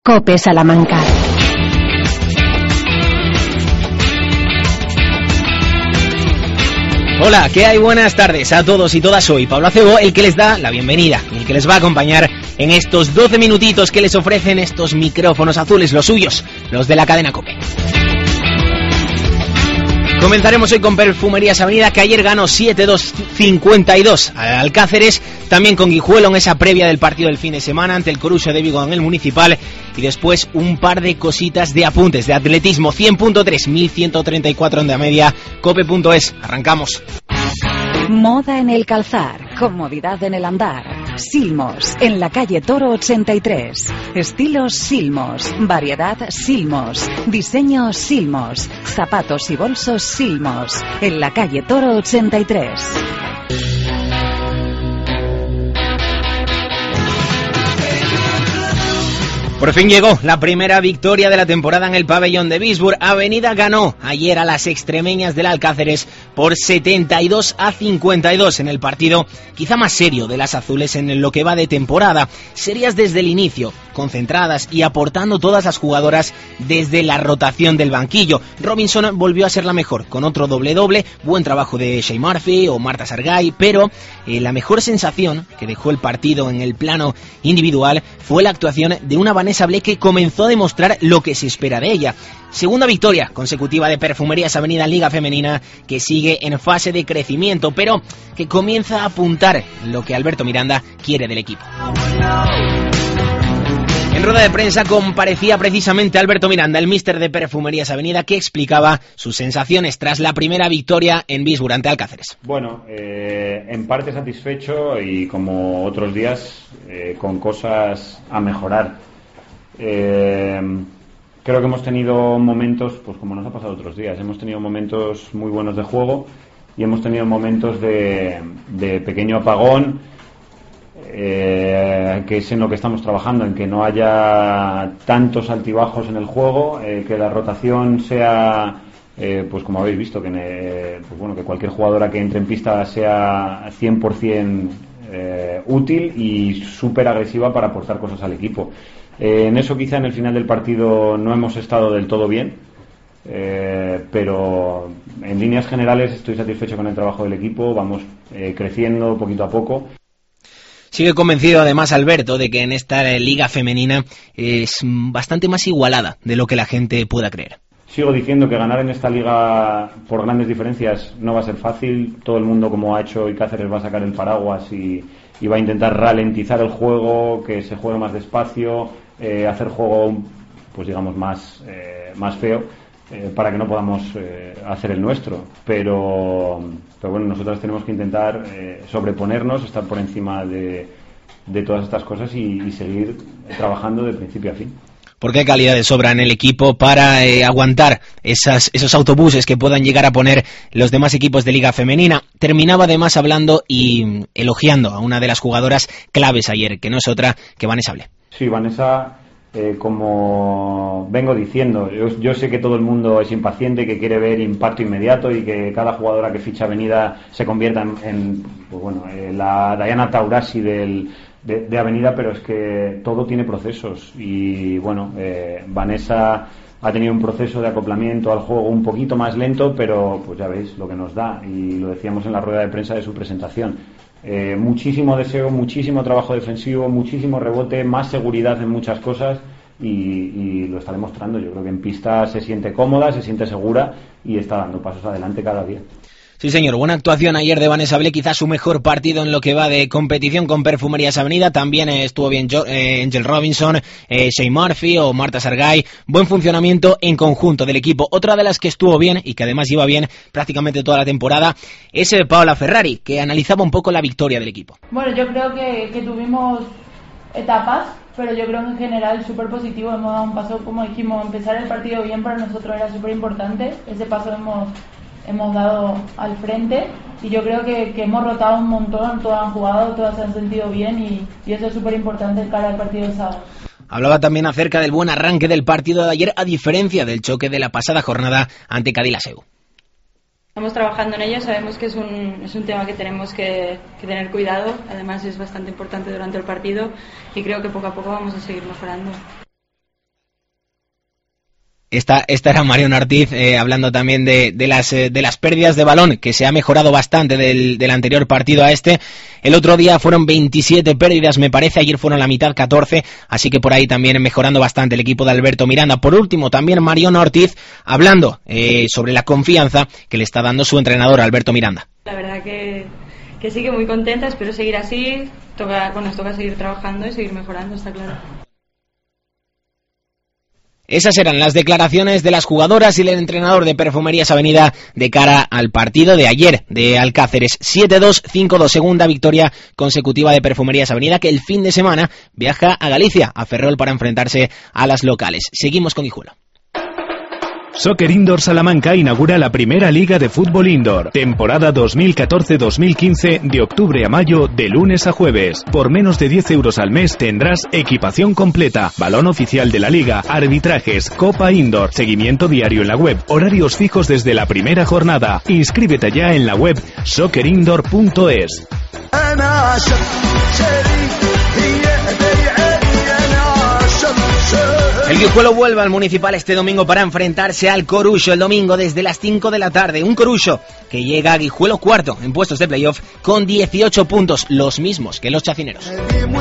COPE Salamanca. Hola, ¿qué hay? Buenas tardes a todos y todas. Soy Pablo Acebo, el que les da la bienvenida, el que les va a acompañar en estos 12 minutitos que les ofrecen estos micrófonos azules, los suyos, los de la cadena COPE. Comenzaremos hoy con Perfumerías Avenida, que ayer ganó 7-2-52 al Alcáceres, también con Guijuelo en esa previa del partido del fin de semana ante el Coruxo de Vigo en el Municipal, y después un par de cositas de apuntes de atletismo. 100.3, 1134 en la media, cope.es. Arrancamos. Moda en el calzar, comodidad en el andar. Silmos, en la calle Toro 83. Estilos Silmos, variedad Silmos, diseño Silmos, zapatos y bolsos Silmos, en la calle Toro 83. Por fin llegó la primera victoria de la temporada en el pabellón de Visburg. Avenida ganó ayer a las extremeñas del Alcáceres por 72-52 en el partido quizá más serio de las azules en lo que va de temporada. Serias desde el inicio, concentradas y aportando todas las jugadoras desde la rotación del banquillo. Robinson volvió a ser la mejor, con otro doble-doble, buen trabajo de Shea Murphy o Marta Sargay, pero la mejor sensación que dejó el partido en el plano individual fue la actuación de una Vanessa Blake, que comenzó a demostrar lo que se espera de ella. Segunda victoria consecutiva de Perfumerías Avenida en Liga Femenina, que sigue en fase de crecimiento, pero que comienza a apuntar lo que Alberto Miranda quiere del equipo. En rueda de prensa comparecía precisamente Alberto Miranda, el míster de Perfumerías Avenida, que explicaba sus sensaciones tras la primera victoria en Visburg ante Alcáceres. Bueno, en parte satisfecho y como otros días con cosas a mejorar. Creo que hemos tenido momentos, pues como nos ha pasado otros días, hemos tenido momentos muy buenos de juego y hemos tenido momentos de pequeño apagón, que es en lo que estamos trabajando, en que no haya tantos altibajos en el juego, que la rotación sea, pues como habéis visto, que cualquier jugadora que entre en pista sea 100% útil y súper agresiva para aportar cosas al equipo. En eso quizá en el final del partido no hemos estado del todo bien, pero en líneas generales estoy satisfecho con el trabajo del equipo, vamos creciendo poquito a poco. Sigue convencido además Alberto de que en esta liga femenina es bastante más igualada de lo que la gente pueda creer. Sigo diciendo que ganar en esta liga por grandes diferencias no va a ser fácil. Todo el mundo, como ha hecho Cáceres, va a sacar el paraguas y va a intentar ralentizar el juego, que se juegue más despacio, hacer juego pues digamos más feo, para que no podamos hacer el nuestro, pero bueno, nosotros tenemos que intentar sobreponernos, estar por encima de todas estas cosas y seguir trabajando de principio a fin. Porque hay calidad de sobra en el equipo para aguantar esos autobuses que puedan llegar a poner los demás equipos de Liga Femenina. Terminaba además hablando y elogiando a una de las jugadoras claves ayer, que no es otra que Vanessa Blake. Sí, Vanessa, como vengo diciendo, yo sé que todo el mundo es impaciente, que quiere ver impacto inmediato y que cada jugadora que ficha Avenida se convierta en la Diana Taurasi de Avenida, pero es que todo tiene procesos y bueno, Vanessa ha tenido un proceso de acoplamiento al juego un poquito más lento, pero pues ya veis lo que nos da, y lo decíamos en la rueda de prensa de su presentación. Muchísimo deseo, muchísimo trabajo defensivo, muchísimo rebote, más seguridad en muchas cosas y lo está demostrando. Yo creo que en pista se siente cómoda, se siente segura y está dando pasos adelante cada día. Sí, señor, buena actuación ayer de Vanessa Blake, quizás su mejor partido en lo que va de competición con Perfumerías Avenida. También estuvo bien Angel Robinson, Shea Murphy o Marta Sargay. Buen funcionamiento en conjunto del equipo. Otra de las que estuvo bien y que además lleva bien prácticamente toda la temporada es Paola Ferrari, que analizaba un poco la victoria del equipo. Bueno, yo creo que tuvimos etapas, pero yo creo que en general súper positivo. Hemos dado un paso, como dijimos, empezar el partido bien para nosotros era súper importante. Ese paso hemos dado al frente y yo creo que hemos rotado un montón, todas han jugado, todas se han sentido bien y eso es súper importante de cara al partido del sábado. Hablaba también acerca del buen arranque del partido de ayer, a diferencia del choque de la pasada jornada ante Cadillac-Seu. Estamos trabajando en ello, sabemos que es un tema que tenemos que tener cuidado, además es bastante importante durante el partido y creo que poco a poco vamos a seguir mejorando. Esta era Mariano Ortiz hablando también de las pérdidas de balón, que se ha mejorado bastante del anterior partido a este. El otro día fueron 27 pérdidas, me parece, ayer fueron la mitad, 14, así que por ahí también mejorando bastante el equipo de Alberto Miranda. Por último, también Mariano Ortiz hablando sobre la confianza que le está dando su entrenador Alberto Miranda. La verdad que sí, que muy contenta, espero seguir así, nos toca seguir trabajando y seguir mejorando, está claro. Esas eran las declaraciones de las jugadoras y el entrenador de Perfumerías Avenida de cara al partido de ayer de Alcáceres. 7-2, 5-2, segunda victoria consecutiva de Perfumerías Avenida, que el fin de semana viaja a Galicia, a Ferrol, para enfrentarse a las locales. Seguimos con Guijuelo. Soccer Indoor Salamanca inaugura la primera liga de fútbol indoor. Temporada 2014-2015 de octubre a mayo, de lunes a jueves. Por menos de 10 euros al mes tendrás equipación completa, balón oficial de la liga, arbitrajes, copa indoor, seguimiento diario en la web, horarios fijos desde la primera jornada. Inscríbete ya en la web soccerindoor.es. El Guijuelo vuelve al Municipal este domingo para enfrentarse al Coruxo el domingo desde las 5 de la tarde. Un Coruxo que llega a Guijuelo cuarto en puestos de playoff con 18 puntos, los mismos que los chacineros.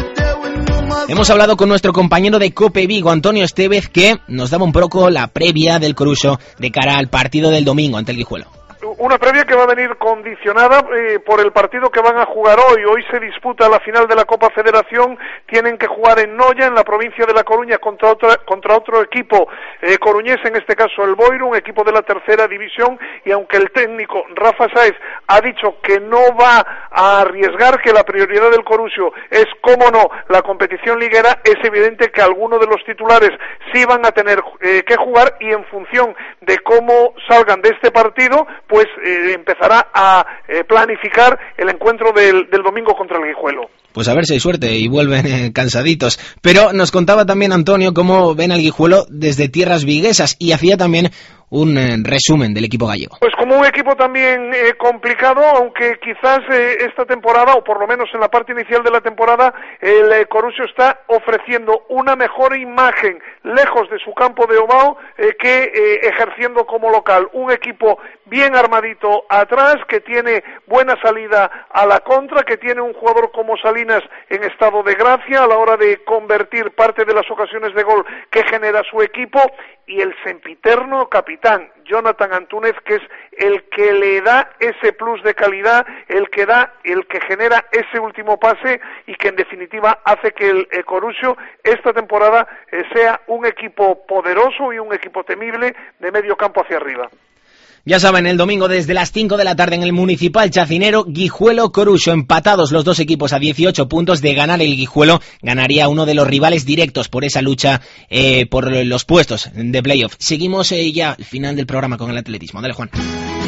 Hemos hablado con nuestro compañero de COPE Vigo, Antonio Estevez, que nos daba un poco la previa del Coruxo de cara al partido del domingo ante el Guijuelo. Una previa que va a venir condicionada por el partido que van a jugar hoy. Hoy se disputa la final de la Copa Federación. Tienen que jugar en Noia, en la provincia de La Coruña, contra otro equipo coruñés, en este caso el Boiro, un equipo de la tercera división. Y aunque el técnico Rafa Sáez ha dicho que no va a arriesgar, que la prioridad del Coruxo es, cómo no, la competición liguera, es evidente que algunos de los titulares sí van a tener que jugar, y en función de cómo salgan de este partido, pues empezará a planificar el encuentro del domingo contra el Guijuelo. Pues a ver si hay suerte y vuelven cansaditos. Pero nos contaba también Antonio cómo ven al Guijuelo desde tierras viguesas, y hacía también un resumen del equipo gallego. Pues como un equipo también complicado, aunque quizás esta temporada, o por lo menos en la parte inicial de la temporada, el Coruxo está ofreciendo una mejor imagen lejos de su campo de Ovao que ejerciendo como local. Un equipo bien armadito atrás, que tiene buena salida a la contra, que tiene un jugador como Salinas en estado de gracia a la hora de convertir parte de las ocasiones de gol que genera su equipo, y el sempiterno capitán Jonathan Antúnez, que es el que le da ese plus de calidad, el que genera ese último pase, y que en definitiva hace que el Coruxo esta temporada sea un equipo poderoso y un equipo temible de medio campo hacia arriba. Ya saben, el domingo desde las 5 de la tarde en el Municipal Chacinero, Guijuelo-Coruxo, empatados los dos equipos a 18 puntos. De ganar el Guijuelo, ganaría uno de los rivales directos por esa lucha por los puestos de playoff. Seguimos ya al final del programa con el atletismo. Dale, Juan.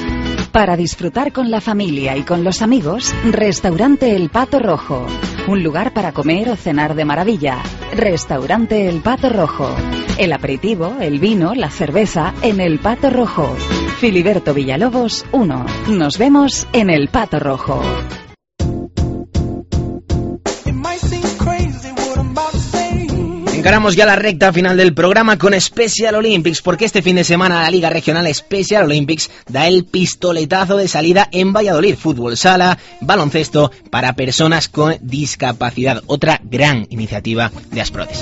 Para disfrutar con la familia y con los amigos, Restaurante El Pato Rojo. Un lugar para comer o cenar de maravilla. Restaurante El Pato Rojo. El aperitivo, el vino, la cerveza en El Pato Rojo. Filiberto Villalobos 1. Nos vemos en El Pato Rojo. Encaramos ya la recta final del programa con Special Olympics, porque este fin de semana la Liga Regional Special Olympics da el pistoletazo de salida en Valladolid. Fútbol sala, baloncesto para personas con discapacidad. Otra gran iniciativa de Asprodes.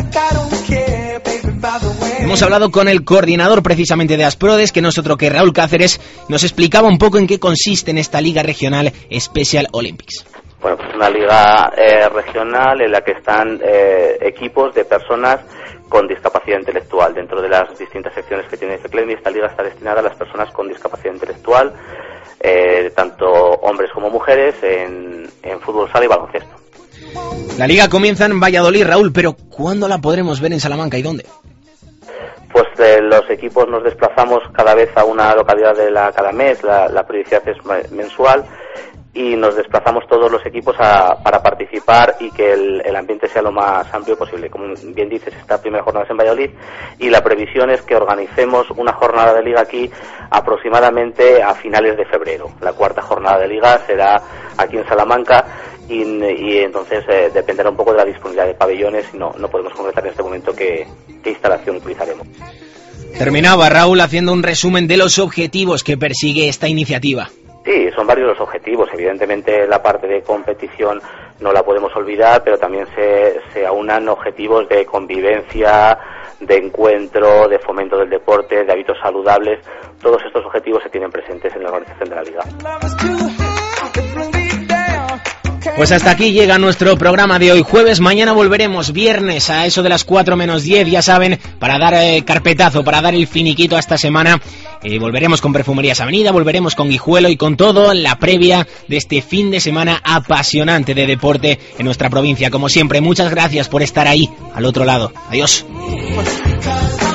Hemos hablado con el coordinador precisamente de Asprodes, que no es otro que Raúl Cáceres. Nos explicaba un poco en qué consiste en esta Liga Regional Special Olympics. Bueno, pues una liga regional en la que están equipos de personas con discapacidad intelectual. Dentro de las distintas secciones que tiene FECLEMI, esta liga está destinada a las personas con discapacidad intelectual, tanto hombres como mujeres, en fútbol sala y baloncesto. La liga comienza en Valladolid, Raúl, pero ¿cuándo la podremos ver en Salamanca y dónde? Pues los equipos nos desplazamos cada vez a una localidad cada mes, la periodicidad es mensual, y nos desplazamos todos los equipos para participar y que el ambiente sea lo más amplio posible. Como bien dices, esta primera jornada es en Valladolid, y la previsión es que organicemos una jornada de liga aquí aproximadamente a finales de febrero. La cuarta jornada de liga será aquí en Salamanca, y entonces dependerá un poco de la disponibilidad de pabellones, y no podemos concretar en este momento qué instalación utilizaremos. Terminaba Raúl haciendo un resumen de los objetivos que persigue esta iniciativa. Sí, son varios los objetivos. Evidentemente la parte de competición no la podemos olvidar, pero también se aunan objetivos de convivencia, de encuentro, de fomento del deporte, de hábitos saludables. Todos estos objetivos se tienen presentes en la organización de la Liga. Pues hasta aquí llega nuestro programa de hoy jueves. Mañana volveremos viernes a eso de las 4 menos 10, ya saben, para dar carpetazo, para dar el finiquito a esta semana. Volveremos con Perfumerías Avenida, volveremos con Guijuelo y con todo la previa de este fin de semana apasionante de deporte en nuestra provincia. Como siempre, muchas gracias por estar ahí, al otro lado. Adiós.